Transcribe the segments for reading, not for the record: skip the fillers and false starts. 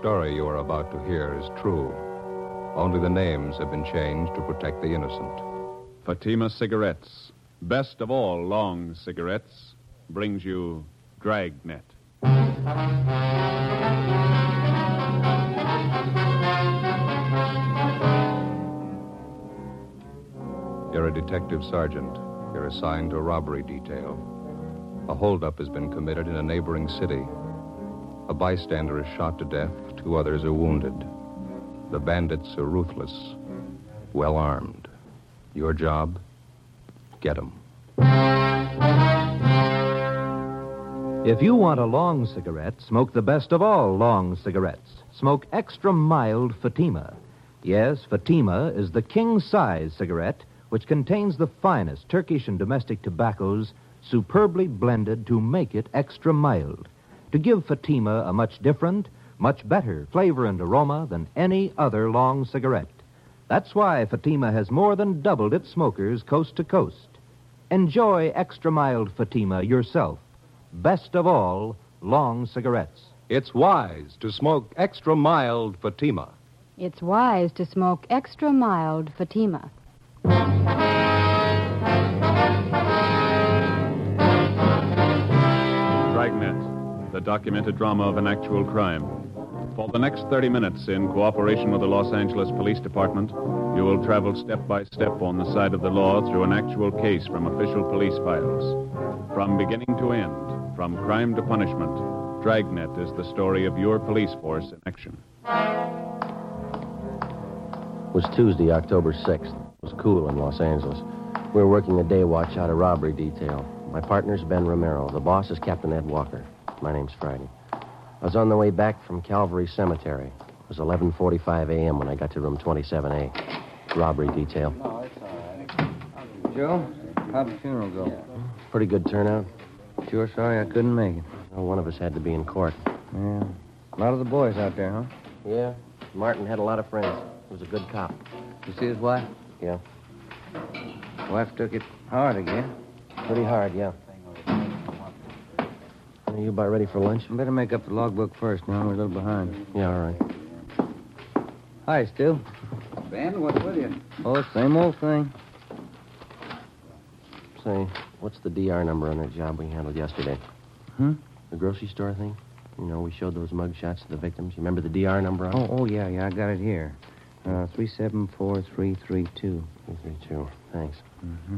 story you are about to hear is true. Only the names have been changed to protect the innocent. Fatima Cigarettes, best of all long cigarettes, brings you Dragnet. You're a detective sergeant. You're assigned to a robbery detail. A holdup has been committed in a neighboring city. A bystander is shot to death. 2 others are wounded. The bandits are ruthless, well armed. Your job? Get 'em. If you want a long cigarette, smoke the best of all long cigarettes. Smoke extra mild Fatima. Yes, Fatima is the king-size cigarette which contains the finest Turkish and domestic tobaccos superbly blended to make it extra mild, to give Fatima a much different, much better flavor and aroma than any other long cigarette. That's why Fatima has more than doubled its smokers coast to coast. Enjoy extra mild Fatima yourself. Best of all, long cigarettes. It's wise to smoke extra mild Fatima. It's wise to smoke extra mild Fatima. Dragnet, the documented drama of an actual crime. For the next 30 minutes, in cooperation with the Los Angeles Police Department, you will travel step by step on the side of the law through an actual case from official police files. From beginning to end, from crime to punishment, Dragnet is the story of your police force in action. It was Tuesday, October 6th. It was cool in Los Angeles. We were working a day watch out of robbery detail. My partner's Ben Romero. The boss is Captain Ed Walker. My name's Friday. I was on the way back from Calvary Cemetery. It was 11:45 a.m. when I got to room 27A. Robbery detail. No, it's all right. Joe, how'd the funeral go? Pretty good turnout. Sure sorry I couldn't make it. Well, one of us had to be in court. Yeah. A lot of the boys out there, huh? Yeah. Martin had a lot of friends. He was a good cop. You see his wife? Yeah. Wife took it hard again. Pretty hard, yeah. Are you about ready for lunch? I better make up the logbook first. Now we're a little behind. Yeah, all right. Hi, Stu. Ben, what's with you? Oh, same old thing. Say, what's the DR number on that job we handled yesterday? Hmm? The grocery store thing? You know, we showed those mug shots to the victims. You remember the DR number on it? Oh, yeah, I got it here. 374332. 332. Thanks. Mm-hmm.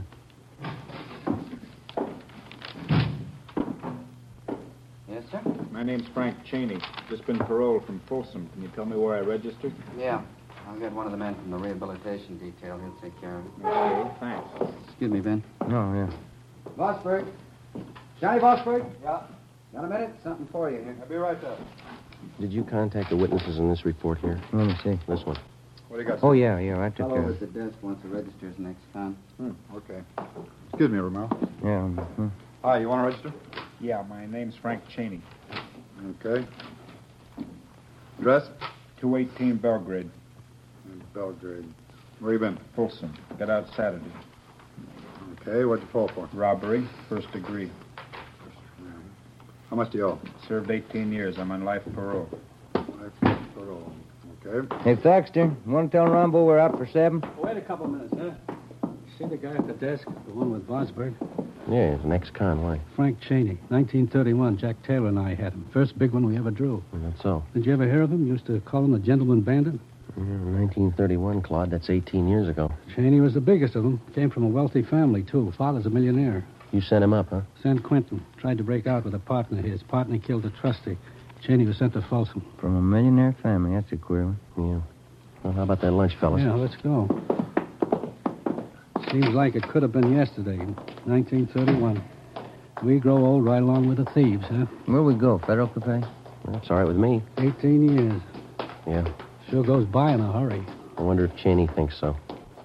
Yes, sir? My name's Frank Cheney. Just been paroled from Folsom. Can you tell me where I registered? Yeah. I'll get one of the men from the rehabilitation detail. He'll take care of it. Okay, thanks. Excuse me, Ben. Oh, yeah. Vosburg. Johnny Vosburg? Yeah. Got a minute? Something for you here. I'll be right up. Did you contact the witnesses in this report here? Let me see. This one. What do you got? Oh, yeah, I took Fellow care of at it. the desk wants to register his next con. Okay. Excuse me, Romero. Yeah. Hi, you want to register? Yeah, my name's Frank Cheney. Okay. Address? 218 Belgrade. Belgrade. Where you been? Folsom. Got out Saturday. Okay, what'd you fall for? Robbery, first degree. How much do you owe? Served 18 years. I'm on life parole. Life parole. Okay. Hey, Thaxter, you want to tell Rambo we're out for 7? Wait a couple minutes, huh? See the guy at the desk, the one with Vosburg? Yeah, it's an ex-con. Why? Frank Cheney, 1931. Jack Taylor and I had him. First big one we ever drew. That's so. Did you ever hear of him? Used to call him the gentleman bandit. Yeah, 1931, Claude. That's 18 years ago. Cheney was the biggest of them. Came from a wealthy family, too. Father's a millionaire. You sent him up, huh? San Quentin. Tried to break out with a partner. His partner killed a trustee. Cheney was sent to Folsom. From a millionaire family. That's a queer one. Yeah. Well, how about that lunch, fellas? Yeah, let's go. Seems like it could have been yesterday, 1931. We grow old right along with the thieves, huh? Where we go? Federal Cafe? That's all right with me. 18 years. Yeah. Sure goes by in a hurry. I wonder if Cheney thinks so.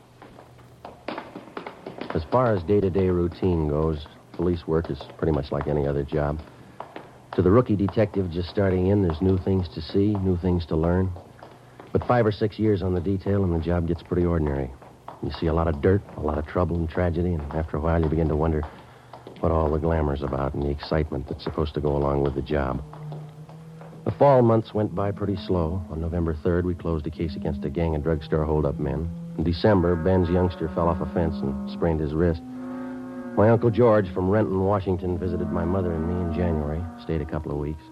As far as day-to-day routine goes, police work is pretty much like any other job. To the rookie detective just starting in, there's new things to see, new things to learn. But 5 or 6 years on the detail and the job gets pretty ordinary. You see a lot of dirt, a lot of trouble and tragedy, and after a while you begin to wonder what all the glamour's about and the excitement that's supposed to go along with the job. The fall months went by pretty slow. On November 3rd, we closed a case against a gang of drugstore holdup men. In December, Ben's youngster fell off a fence and sprained his wrist. My Uncle George from Renton, Washington, visited my mother and me in January, stayed a couple of weeks.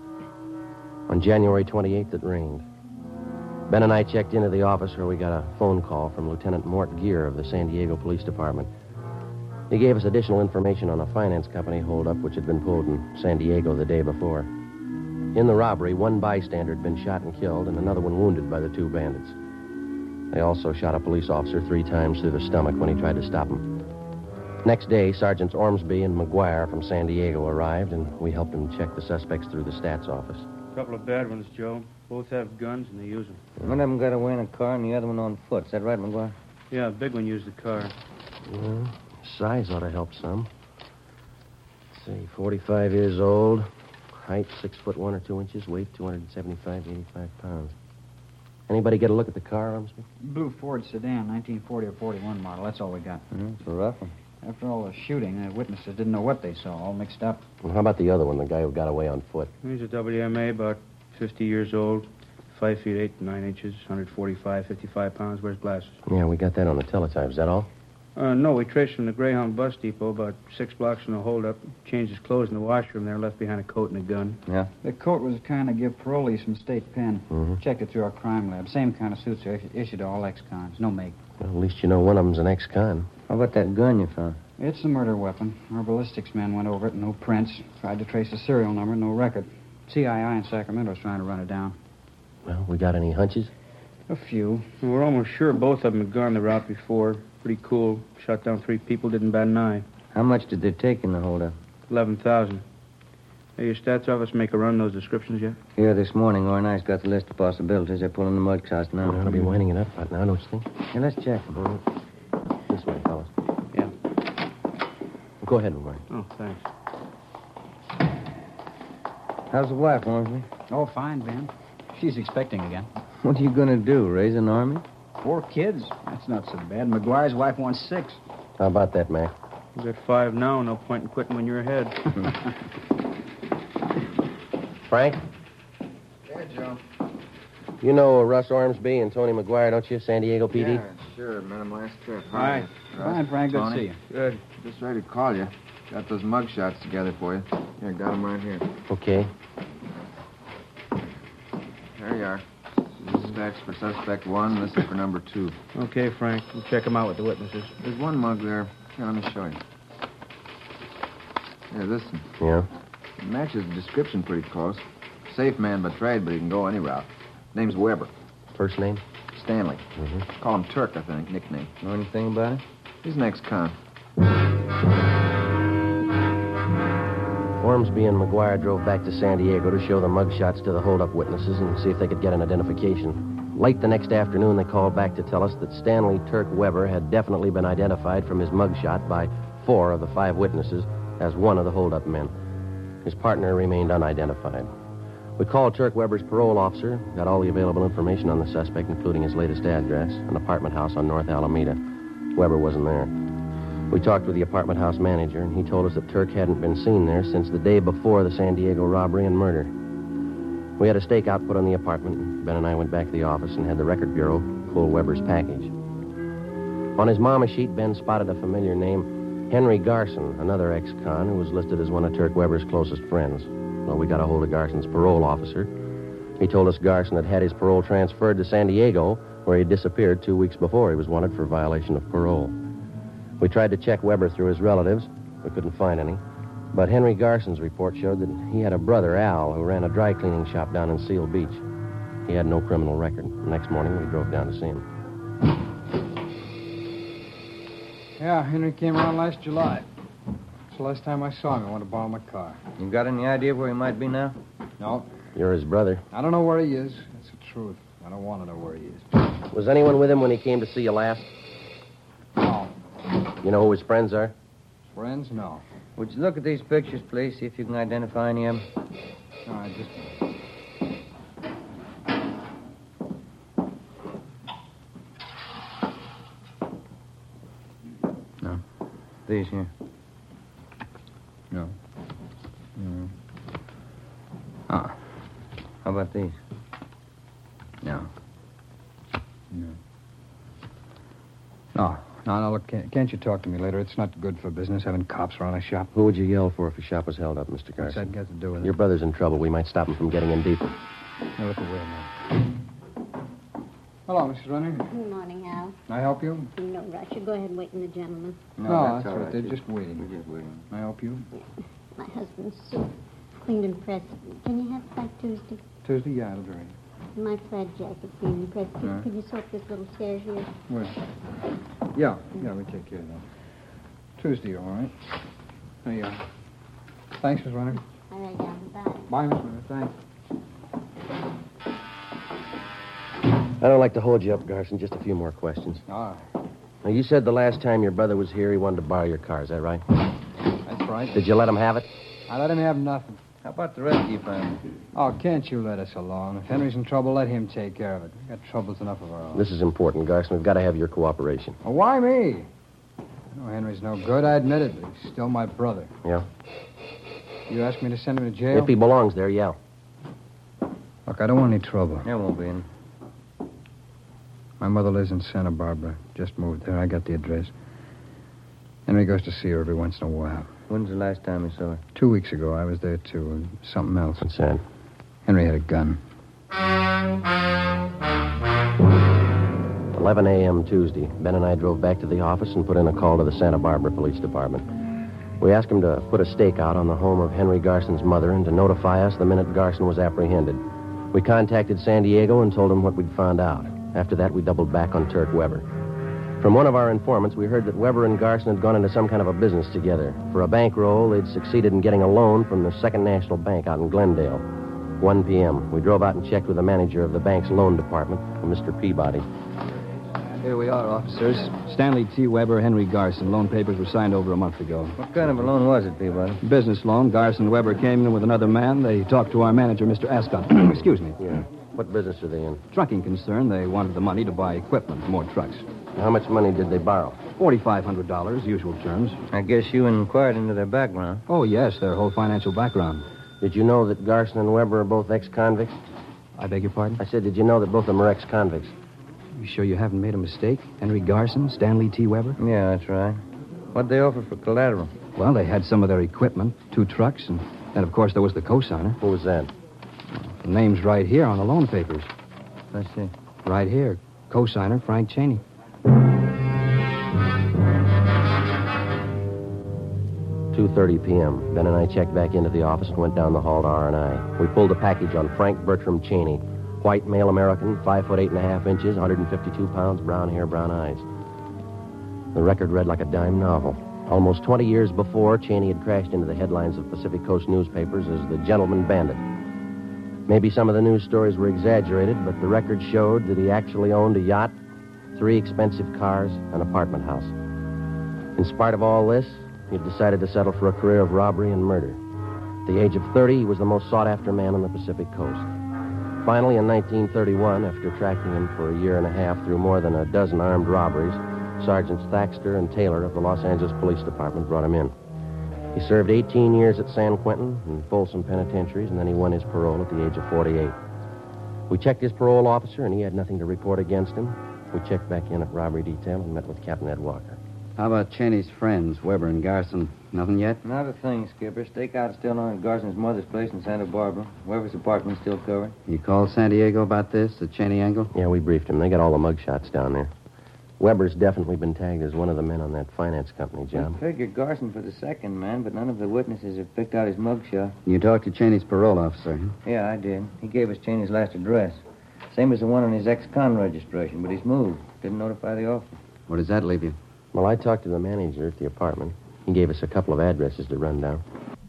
On January 28th, it rained. Ben and I checked into the office where we got a phone call from Lieutenant Mort Gear of the San Diego Police Department. He gave us additional information on a finance company holdup which had been pulled in San Diego the day before. In the robbery, one bystander had been shot and killed and another one wounded by the two bandits. They also shot a police officer 3 times through the stomach when he tried to stop him. Next day, Sergeants Ormsby and McGuire from San Diego arrived, and we helped them check the suspects through the stats office. A couple of bad ones, Joe. Both have guns, and they use them. One of them got away in a car and the other one on foot. Is that right, McGuire? Yeah, the big one used the car. Well, size ought to help some. Let's see, 45 years old, height 6'1" or 2 inches, weight 275 to 85 pounds. Anybody get a look at the car, Ormsby? Blue Ford sedan, 1940 or 41 model. That's all we got. It's a rough one. After all the shooting, the witnesses didn't know what they saw, all mixed up. Well, how about the other one, the guy who got away on foot? He's a WMA, about 50 years old, 5 feet 8 9 inches, 145, 55 pounds, wears glasses. Yeah, we got that on the teletype. Is that all? No, we traced from the Greyhound bus depot about 6 blocks from the holdup. Changed his clothes in the washroom there, left behind a coat and a gun. Yeah? The coat was the kind of give parolees from State Pen. Mm-hmm. Checked it through our crime lab. Same kind of suits are issued to all ex-cons. No make. Well, at least you know one of them's an ex-con. How about that gun you found? It's a murder weapon. Our ballistics man went over it, no prints. Tried to trace the serial number, no record. CII in Sacramento's trying to run it down. Well, we got any hunches? A few. We're almost sure both of them had gone the route before. Pretty cool. Shot down 3 people, didn't bat an eye. How much did they take in the holdup? 11,000. Hey, your stats office make a run those descriptions yet? Here this morning, Orr and I's got the list of possibilities. They're pulling the mud shots now. Well, I'll be winding it up right now, don't you think? Yeah, let's check. This way, fellas. Yeah. Go ahead, McGuire. Oh, thanks. How's the wife, Ormsby? Oh, fine, Ben. She's expecting again. What are you going to do, raise an army? 4 kids. That's not so bad. McGuire's wife wants 6. How about that, Mac? You got 5 now. No point in quitting when you're ahead. Frank? Yeah, Joe. You know Russ Ormsby and Tony McGuire, don't you? San Diego PD? Yeah, sure. Met him last trip. Hi. Fine, Frank. Good to Tony. see you. Good. Just ready to call you. Got those mug shots together for you. Here, got them right here. Okay. There you are. This is X for suspect 1. This is for number 2. Okay, Frank. We'll check them out with the witnesses. There's one mug there. Here, let me show you. Here, this one. Yeah? It matches the description pretty close. Safe man by trade, but he can go any route. Name's Weber. First name? Stanley. Mm-hmm. Call him Turk, I think, nickname. Know anything about it? He's an ex-con. Ormsby and McGuire drove back to San Diego to show the mugshots to the holdup witnesses and see if they could get an identification. Late the next afternoon, they called back to tell us that Stanley Turk Weber had definitely been identified from his mugshot by 4 of the 5 witnesses as one of the holdup men. His partner remained unidentified. We called Turk Weber's parole officer, got all the available information on the suspect, including his latest address, an apartment house on North Alameda. Weber wasn't there. We talked with the apartment house manager, and he told us that Turk hadn't been seen there since the day before the San Diego robbery and murder. We had a stakeout put on the apartment, and Ben and I went back to the office and had the record bureau pull Weber's package. On his mama sheet, Ben spotted a familiar name, Henry Garson, another ex-con who was listed as one of Turk Weber's closest friends. Well, we got a hold of Garson's parole officer. He told us Garson had had his parole transferred to San Diego, where he disappeared 2 weeks before he was wanted for violation of parole. We tried to check Weber through his relatives. We couldn't find any. But Henry Garson's report showed that he had a brother, Al, who ran a dry cleaning shop down in Seal Beach. He had no criminal record. The next morning, we drove down to see him. Yeah, Henry came around last July. It's the last time I saw him. I wanted to borrow my car. You got any idea where he might be now? No. You're his brother. I don't know where he is. That's the truth. I don't want to know where he is. Was anyone with him when he came to see you last? No. You know who his friends are? Friends? No. Would you look at these pictures, please, see if you can identify any of them? All right, just... No. These here. No. Ah. How about these? No. No, look, can't you talk to me later? It's not good for business having cops around a shop. Who would you yell for if a shop was held up, Mr. Garson? What's that got to do with it? Your brother's in trouble. We might stop him from getting in deeper. Now, look away now. Hello, Mrs. Running. Good morning, Hal. Can I help you? No rush. You go ahead and wait in the gentleman. No, that's all right. They're just waiting. We're just waiting. Can I help you? My husband's suit cleaned and pressed. Can you have it by Tuesday? Tuesday? Yeah, it'll be ready. My plaid jacket cleaned and pressed. Right. Could you soak this little stairs here? Where? Yeah, we take care of that. Tuesday, all right. There you are. Thanks, Miss Runner. All right, Hal. Bye. Bye, Miss Runner. Thanks. I don't like to hold you up, Garson. Just a few more questions. All right. Now, you said the last time your brother was here, he wanted to borrow your car. Is that right? That's right. Did you let him have it? I let him have nothing. How about the rest of your family? Oh, can't you let us alone? If Henry's in trouble, let him take care of it. We've got troubles enough of our own. This is important, Garson. We've got to have your cooperation. Well, why me? I know Henry's no good. I admit it, but he's still my brother. Yeah? You ask me to send him to jail? If he belongs there, yeah. Look, I don't want any trouble. There won't be any. My mother lives in Santa Barbara. Just moved there. I got the address. Henry goes to see her every once in a while. When's the last time you saw her? 2 weeks ago, I was there, too, and something else. What's that? Henry had a gun. 11 a.m. Tuesday. Ben and I drove back to the office and put in a call to the Santa Barbara Police Department. We asked him to put a stake out on the home of Henry Garson's mother and to notify us the minute Garson was apprehended. We contacted San Diego and told him what we'd found out. After that, we doubled back on Turk Weber. From one of our informants, we heard that Weber and Garson had gone into some kind of a business together. For a bankroll, they'd succeeded in getting a loan from the Second National Bank out in Glendale. 1 p.m. We drove out and checked with the manager of the bank's loan department, Mr. Peabody. Here we are, officers. Stanley T. Weber, Henry Garson. Loan papers were signed over a month ago. What kind of a loan was it, Peabody? Business loan. Garson and Weber came in with another man. They talked to our manager, Mr. Ascot. Excuse me. Yeah. What business are they in? Trucking concern. They wanted the money to buy equipment, more trucks. How much money did they borrow? $4,500, usual terms. I guess you inquired into their background. Oh, yes, their whole financial background. Did you know that Garson and Weber are both ex-convicts? I beg your pardon? I said, did you know that both of them are ex-convicts? You sure you haven't made a mistake? Henry Garson, Stanley T. Weber? Yeah, that's right. What'd they offer for collateral? Well, they had some of their equipment, 2 trucks, and then, of course, there was the cosigner. Who was that? The name's right here on the loan papers. Let's see. Right here. Cosigner, Frank Cheney. 2:30 p.m. Ben and I checked back into the office and went down the hall to R&I. We pulled a package on Frank Bertram Cheney. White male American, 5 foot 8.5 inches, 152 pounds, brown hair, brown eyes. The record read like a dime novel. Almost 20 years before, Cheney had crashed into the headlines of Pacific Coast newspapers as the gentleman bandit. Maybe some of the news stories were exaggerated, but the record showed that he actually owned a yacht, 3 expensive cars, an apartment house. In spite of all this, he had decided to settle for a career of robbery and murder. At the age of 30, he was the most sought-after man on the Pacific Coast. Finally, in 1931, after tracking him for a year and a half through more than a dozen armed robberies, Sergeants Thaxter and Taylor of the Los Angeles Police Department brought him in. He served 18 years at San Quentin and Folsom penitentiaries, and then he won his parole at the age of 48. We checked his parole officer, and he had nothing to report against him. We checked back in at robbery detail and met with Captain Ed Walker. How about Cheney's friends, Weber and Garson? Nothing yet? Not a thing, Skipper. Stakeout is still on at Garson's mother's place in Santa Barbara. Weber's apartment's still covered. You called San Diego about this, the Cheney angle? Yeah, we briefed him. They got all the mugshots down there. Weber's definitely been tagged as one of the men on that finance company job. I figured Garson for the second man, but none of the witnesses have picked out his mugshot. You talked to Cheney's parole officer, huh? Yeah, I did. He gave us Cheney's last address. Same as the one on his ex-con registration, but he's moved. Didn't notify the officer. Where does that leave you? Well, I talked to the manager at the apartment. He gave us a couple of addresses to run down.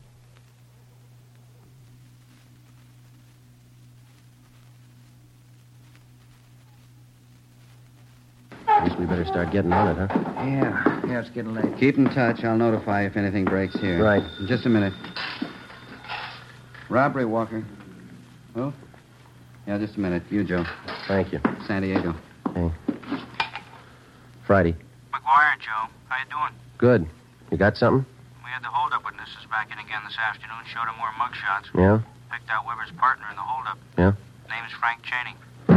I guess we better start getting on it, huh? Yeah, it's getting late. Keep in touch. I'll notify you if anything breaks here. Right. In just a minute. Robbery, Walker. Oh? Yeah, just a minute. You, Joe. Thank you. San Diego. Hey. Friday. McGuire, Joe. How you doing? Good. You got something? We had the hold-up witnesses back in again this afternoon. Showed them more mugshots. Yeah? Picked out Weber's partner in the holdup. Yeah? Name's Frank Cheney.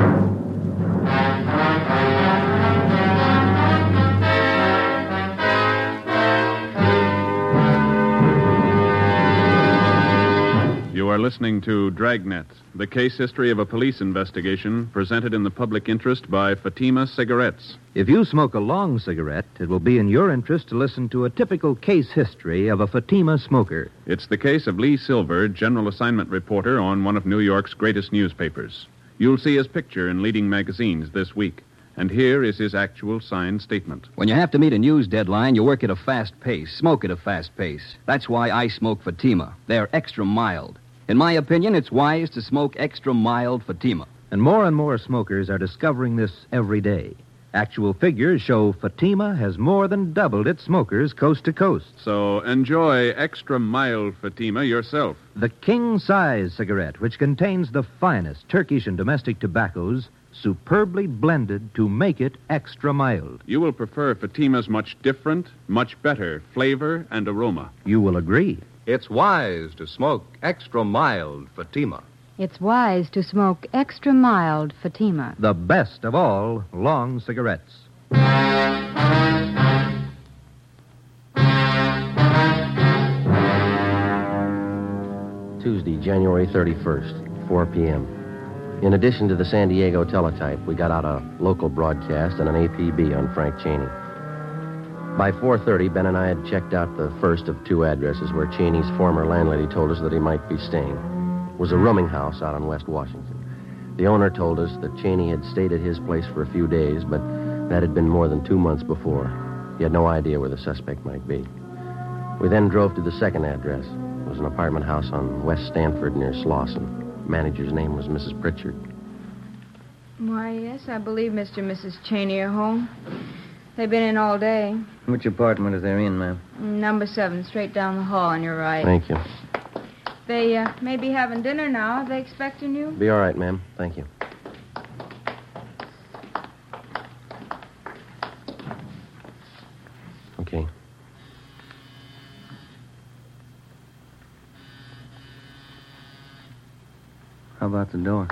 You are listening to Dragnet, the case history of a police investigation presented in the public interest by Fatima Cigarettes. If you smoke a long cigarette, it will be in your interest to listen to a typical case history of a Fatima smoker. It's the case of Lee Silver, general assignment reporter on one of New York's greatest newspapers. You'll see his picture in leading magazines this week. And here is his actual signed statement. When you have to meet a news deadline, you work at a fast pace, smoke at a fast pace. That's why I smoke Fatima. They're extra mild. In my opinion, it's wise to smoke extra mild Fatima. And more smokers are discovering this every day. Actual figures show Fatima has more than doubled its smokers coast to coast. So enjoy extra mild Fatima yourself. The king-size cigarette, which contains the finest Turkish and domestic tobaccos, superbly blended to make it extra mild. You will prefer Fatima's much different, much better flavor and aroma. You will agree. It's wise to smoke extra mild Fatima. It's wise to smoke extra mild Fatima. The best of all long cigarettes. Tuesday, January 31st, 4 p.m. In addition to the San Diego teletype, we got out a local broadcast and an APB on Frank Cheney. By 4:30, Ben and I had checked out the first of two addresses where Cheney's former landlady told us that he might be staying. It was a rooming house out on West Washington. The owner told us that Cheney had stayed at his place for a few days, but that had been more than 2 months before. He had no idea where the suspect might be. We then drove to the second address. It was an apartment house on West Stanford near Slauson. Manager's name was Mrs. Pritchard. Why, yes, I believe Mr. and Mrs. Cheney are home. They've been in all day. Which apartment are they in, ma'am? Number 7, straight down the hall on your right. Thank you. They may be having dinner now. Are they expecting you? Be all right, ma'am. Thank you. Okay. How about the door?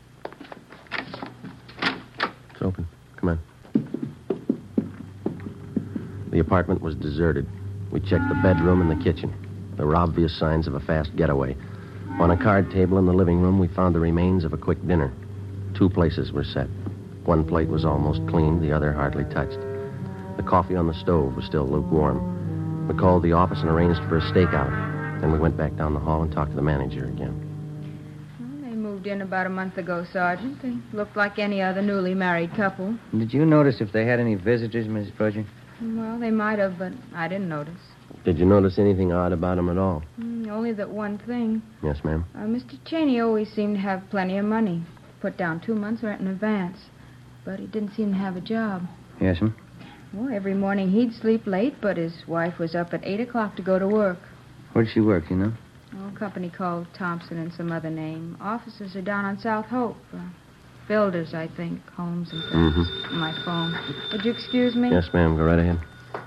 It's open. Come on. The apartment was deserted. We checked the bedroom and the kitchen. There were obvious signs of a fast getaway. On a card table in the living room, we found the remains of a quick dinner. 2 places were set. One plate was almost clean, the other hardly touched. The coffee on the stove was still lukewarm. We called the office and arranged for a stakeout. Then we went back down the hall and talked to the manager again. Well, they moved in about a month ago, Sergeant. They looked like any other newly married couple. Did you notice if they had any visitors, Mrs. Pritchard? Well, they might have, but I didn't notice. Did you notice anything odd about him at all? Only that one thing. Yes, ma'am. Mr. Cheney always seemed to have plenty of money. Put down 2 months' rent in advance. But he didn't seem to have a job. Yes, ma'am. Well, every morning he'd sleep late, but his wife was up at 8 o'clock to go to work. Where'd she work, you know? A company called Thompson and some other name. Offices are down on South Hope. Builders, I think. Homes and things. Mm-hmm. My phone. Would you excuse me? Yes, ma'am. Go right ahead.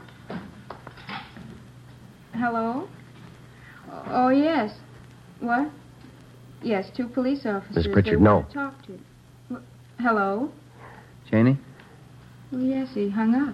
Hello? Oh, yes. What? Yes, 2 police officers. Miss Pritchard, they no. want to talk to you. Hello? Cheney? Well, yes, he hung up.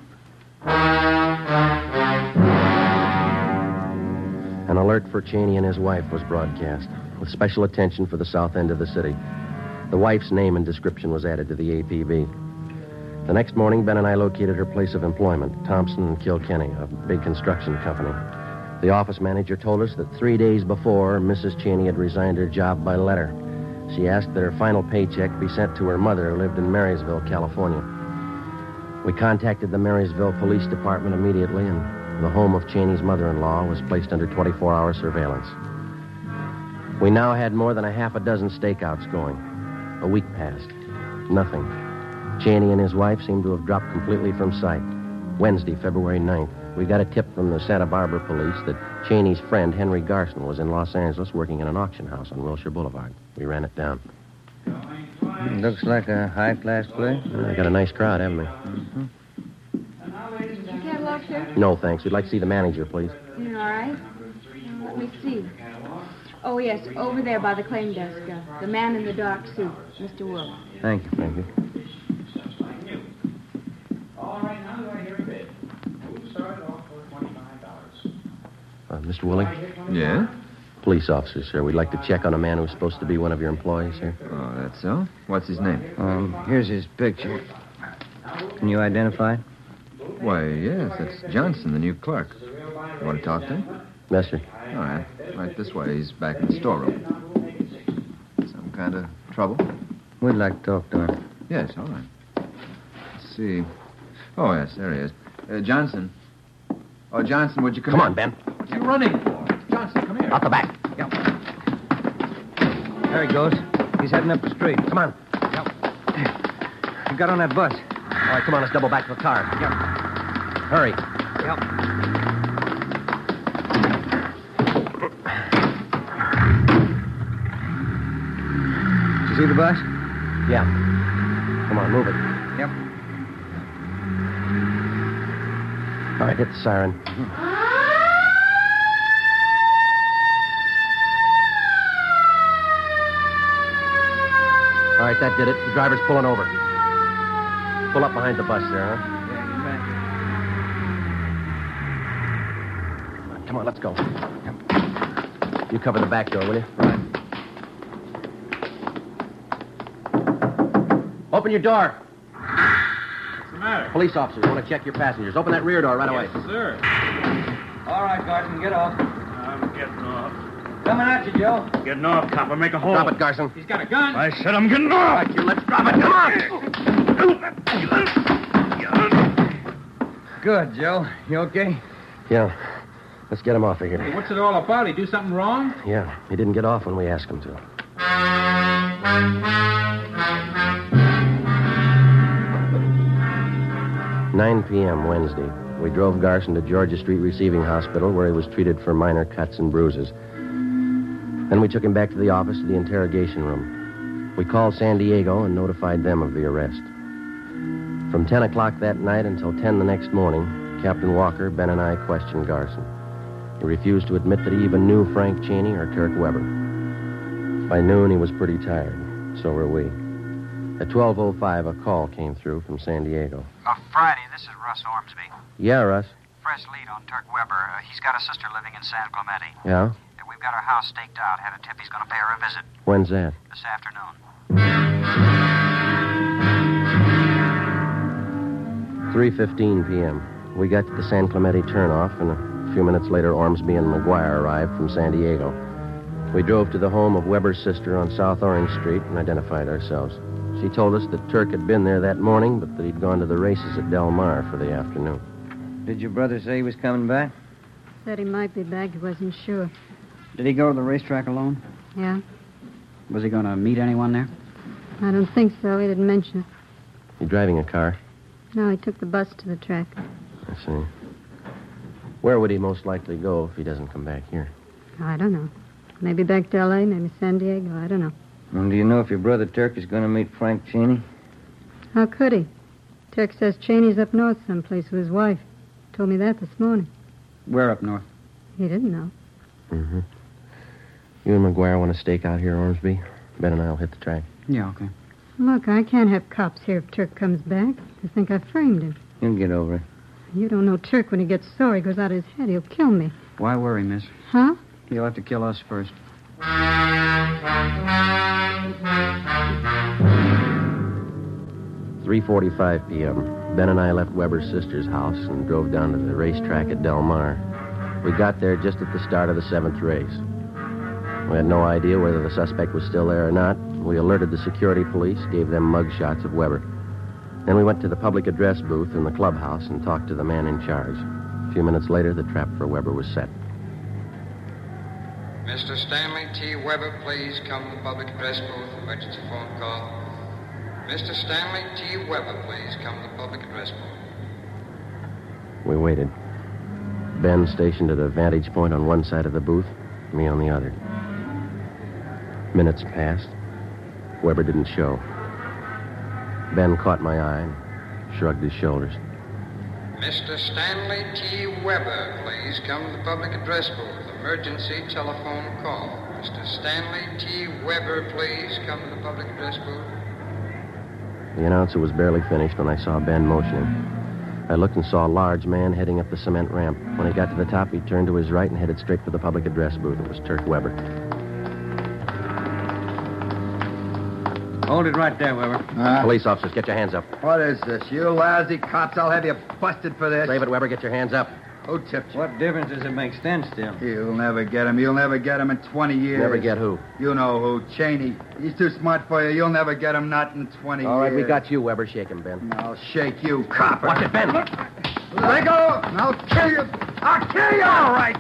An alert for Cheney and his wife was broadcast, with special attention for the south end of the city. The wife's name and description was added to the APB. The next morning, Ben and I located her place of employment, Thompson and Kilkenny, a big construction company. The office manager told us that 3 days before, Mrs. Cheney had resigned her job by letter. She asked that her final paycheck be sent to her mother, who lived in Marysville, California. We contacted the Marysville Police Department immediately, and the home of Cheney's mother-in-law was placed under 24-hour surveillance. We now had more than a half a dozen stakeouts going. A week passed. Nothing. Cheney and his wife seemed to have dropped completely from sight. Wednesday, February 9th, we got a tip from the Santa Barbara police that Cheney's friend, Henry Garson, was in Los Angeles working in an auction house on Wilshire Boulevard. We ran it down. Looks like a high-class place. They got a nice crowd, haven't they? Mm-hmm. Did you catalog, sir? No, thanks. We'd like to see the manager, please. You all right? Let me see. Oh, yes, over there by the claim desk. The man in the dark suit, Mr. Wolf. Thank you. Thank you. All right, now do I hear a bid? We started off for $25. Mr. Willing? Yeah? Police officer, sir. We'd like to check on a man who's supposed to be one of your employees here. Oh, that's so? What's his name? Here's his picture. Can you identify? Why, yes, that's Johnson, the new clerk. You want to talk to him? Yes, sir. All right. Right this way. He's back in the storeroom. Some kind of trouble? We'd like to talk to him. Yes, all right. Let's see. Oh, yes, there he is. Johnson. Oh, Johnson, would you come Come in? on, Ben. What are you running for? Johnson, come here. Out the back. Yeah. There he goes. He's heading up the street. Come on. He got on that bus. All right, come on, let's double back to the car. Hurry. Did you see the bus? Yeah. Come on, move it. Yep. All right, hit the siren. All right, that did it. The driver's pulling over. Pull up behind the bus there, huh? Come on, let's go. You cover the back door, will you? Right. Open your door. What's the matter? Police officers want to check your passengers. Open that rear door right away. Yes, sir. All right, Garson, get off. I'm getting off. Coming at you, Joe. Getting off, copper. Make a hole. Drop it, Garson. He's got a gun. I said I'm getting off. Right, you let's drop it. Come on. Good, Joe. You okay? Yeah. Let's get him off of here. Hey, what's it all about? He do something wrong? Yeah, he didn't get off when we asked him to. "9 p.m. Wednesday. We drove Garson to Georgia Street Receiving Hospital, where he was treated for minor cuts and bruises. Then we took him back to the office to the interrogation room. We called San Diego and notified them of the arrest. From 10 o'clock that night until 10 the next morning, Captain Walker, Ben, and I questioned Garson. He refused to admit that he even knew Frank Cheney or Turk Weber. By noon, he was pretty tired. So were we. At 12:05, a call came through from San Diego. Friday, this is Russ Ormsby. Yeah, Russ. Fresh lead on Turk Weber. He's got a sister living in San Clemente. Yeah? We've got her house staked out. Had a tip he's going to pay her a visit When's that? this afternoon. 3:15 p.m. We got to the San Clemente turnoff, and a few minutes later, Ormsby and McGuire arrived from San Diego. We drove to the home of Weber's sister on South Orange Street and identified ourselves. She told us that Turk had been there that morning, but that he'd gone to the races at Del Mar for the afternoon. Did your brother say he was coming back? Said he might be back. He wasn't sure. Did he go to the racetrack alone? Yeah? Was he going to meet anyone there? I don't think so. He didn't mention it. You driving a car? No, he took the bus to the track. I see. Where would he most likely go if he doesn't come back here? I don't know. Maybe back to L.A., maybe San Diego. I don't know. And do you know if your brother Turk is going to meet Frank Cheney? How could he? Turk says Cheney's up north someplace with his wife. Told me that this morning. Where up north? He didn't know. Mm-hmm. You and McGuire want to stake out here, Ormsby? Ben and I'll hit the track. Yeah, okay. Look, I can't have cops here if Turk comes back. They think I framed him. He'll get over it. You don't know Turk. When he gets sore, he goes out of his head. He'll kill me. Why worry, miss? Huh? He'll have to kill us first. 3:45 p.m. Ben and I left Weber's sister's house and drove down to the racetrack at Del Mar. We got there just at the start of the 7th race. We had no idea whether the suspect was still there or not. We alerted the security police, gave them mug shots of Weber. Then we went to the public address booth in the clubhouse and talked to the man in charge. A few minutes later, the trap for Weber was set. Mr. Stanley T. Weber, please come to the public address booth. Emergency phone call. Mr. Stanley T. Weber, please come to the public address booth. We waited. Ben stationed at a vantage point on one side of the booth, me on the other. Minutes passed. Weber didn't show. Ben caught my eye and shrugged his shoulders. Mr. Stanley T. Weber, please. please come to the public address booth. Emergency telephone call. Mr. Stanley T. Weber, please come to the public address booth. The announcer was barely finished when I saw Ben motioning. I looked and saw a large man heading up the cement ramp. When he got to the top, he turned to his right and headed straight for the public address booth. It was Turk Weber. Hold it right there, Weber. Police officers, get your hands up. What is this? You lousy cops, I'll have you busted for this. Save it, Weber. Get your hands up. Who tipped you? What difference does it make? Stand still. You'll never get him. You'll never get him in 20 years. Never get who? You know who. Cheney. He's too smart for you. You'll never get him, not in 20 years. All right, we got you, Weber. Shake him, Ben. I'll shake you, copper. Watch it, Ben. Let go, and I'll kill you. I'll kill you. All right.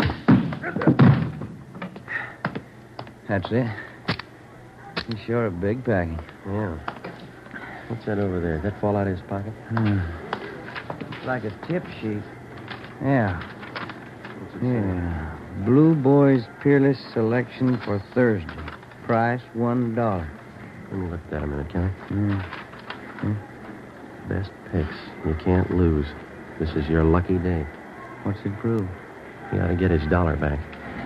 That's it. He's sure a big package. Yeah. What's that over there? Did that fall out of his pocket? Like a tip sheet. Yeah. Yeah. Blue Boys Peerless Selection for Thursday. Price $1. Let me look at that a minute, can I? Best picks. You can't lose. This is your lucky day. What's it prove? He ought to get his $1 back.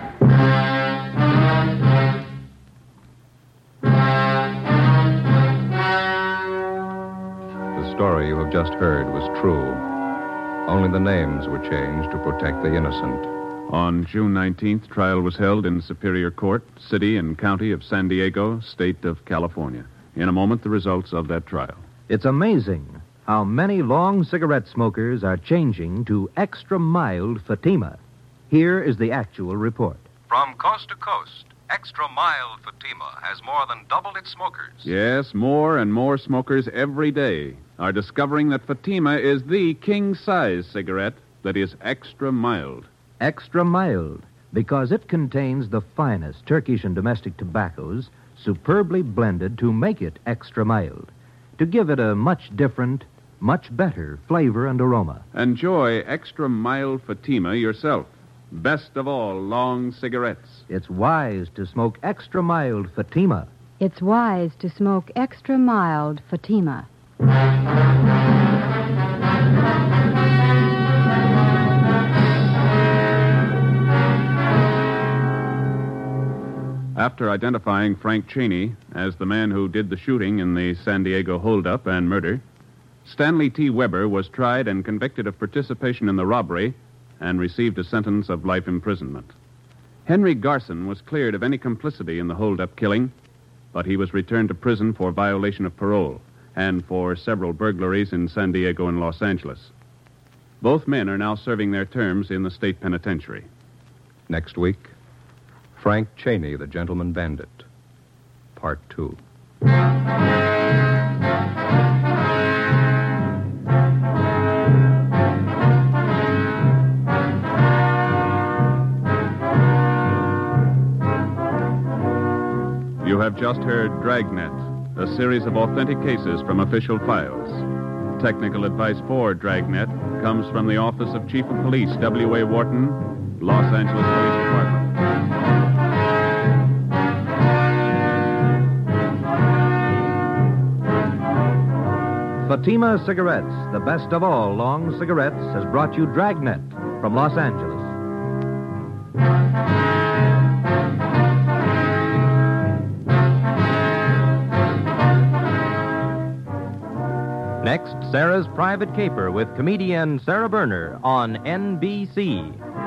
The story you have just heard was true. Only the names were changed to protect the innocent. On June 19th, trial was held in Superior Court, City and County of San Diego, State of California. In a moment, the results of that trial. It's amazing how many long cigarette smokers are changing to extra mild Fatima. Here is the actual report. From coast to coast, extra mild Fatima has more than doubled its smokers. Yes, more and more smokers every day are discovering that Fatima is the king-size cigarette that is extra mild. Extra mild, because it contains the finest Turkish and domestic tobaccos superbly blended to make it extra mild, to give it a much different, much better flavor and aroma. Enjoy extra mild Fatima yourself. Best of all long cigarettes. It's wise to smoke extra mild Fatima. It's wise to smoke extra mild Fatima. After identifying Frank Cheney as the man who did the shooting in the San Diego holdup and murder, Stanley T. Weber was tried and convicted of participation in the robbery and received a sentence of life imprisonment. Henry Garson was cleared of any complicity in the holdup killing, but he was returned to prison for violation of parole and for several burglaries in San Diego and Los Angeles. Both men are now serving their terms in the state penitentiary. Next week, Frank Cheney, the Gentleman Bandit, Part 2. You have just heard Dragnet, a series of authentic cases from official files. Technical advice for Dragnet comes from the Office of Chief of Police W.A. Wharton, Los Angeles Police Department. Fatima Cigarettes, the best of all long cigarettes, has brought you Dragnet from Los Angeles. Next, Sarah's Private Caper with comedian Sarah Berner on NBC.